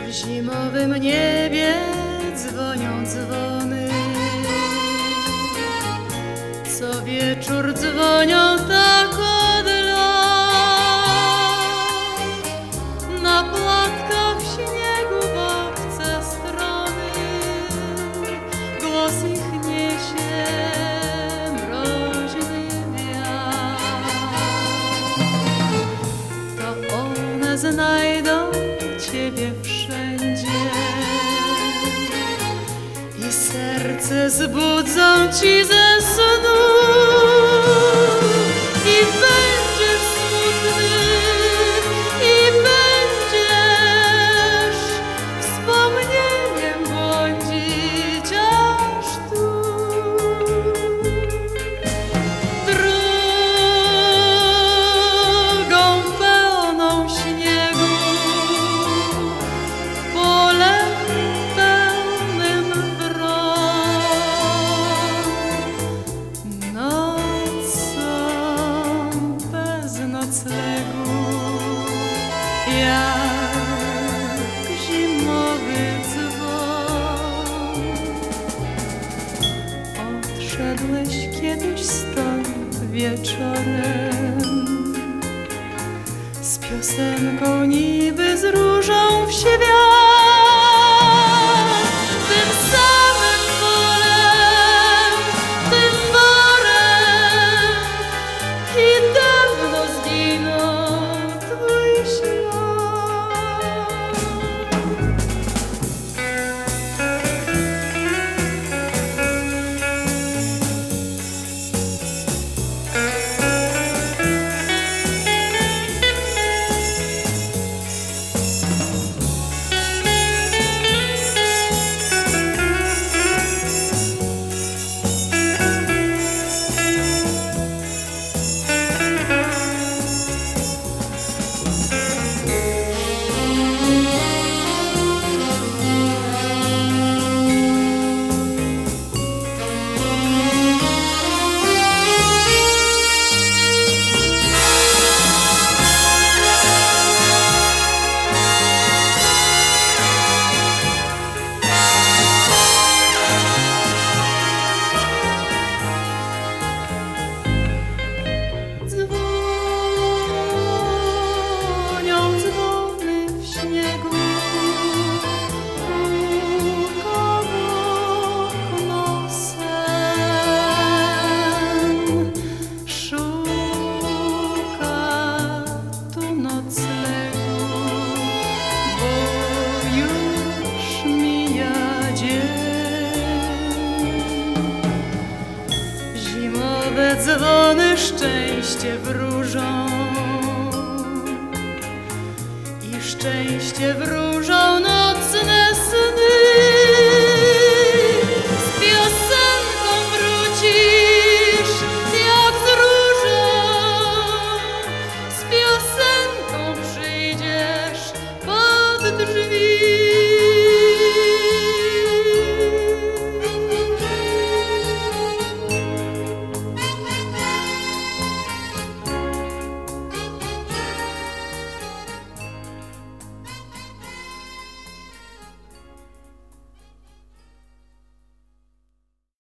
W zimowym niebie dzwonią dzwony, co wieczór dzwonią tak od lat. Na płatkach śniegu w obce strony głos ich niesie mroźny wiatr. To one znajdą Ciebie wszędzie i serce zbudzą Ci ze snu i będziesz smutny i będziesz wspomnieniem błądzić aż tu. Drogą pełną śniegu, polem pełnym wron, nocą bez noclegu, jak zimowy dzwon. Odszedłeś kiedyś stąd wieczorem z piosenką niby z różą w świat. Tym samym polem, tym borem i dawno zginął Twój ślad. Dzwonią dzwony w śniegu, puka w okno sen. Szuka tu noclegu, bo już mija dzień. Zimowe dzwony szczęście wróżą i szczęście wróżą